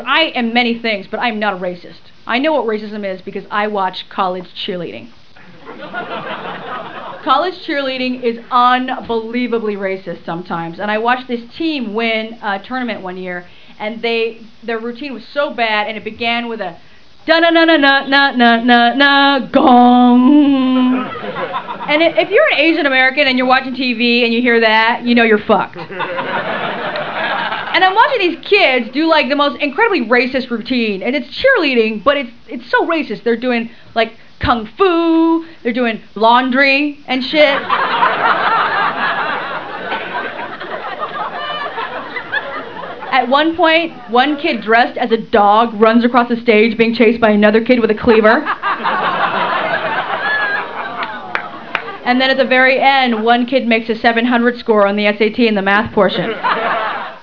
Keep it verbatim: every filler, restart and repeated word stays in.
I am many things, but I'm not a racist. I know what racism is because I watch college cheerleading. College cheerleading is unbelievably racist sometimes, and I watched this team win a tournament one year, and they their routine was so bad, and it began with a da na na na na na na na na gong. And if you're an Asian American and you're watching T V and you hear that, you know you're fucked. And I'm watching these kids do like the most incredibly racist routine, and it's cheerleading, but it's it's so racist. They're doing like kung fu, they're doing laundry and shit. At one point, one kid dressed as a dog runs across the stage being chased by another kid with a cleaver. And then at the very end, one kid makes a seven hundred score on the S A T in the math portion.